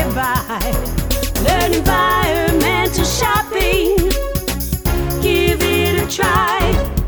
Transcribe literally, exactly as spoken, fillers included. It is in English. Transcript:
get by. Learn environmental shopping. Give it a try.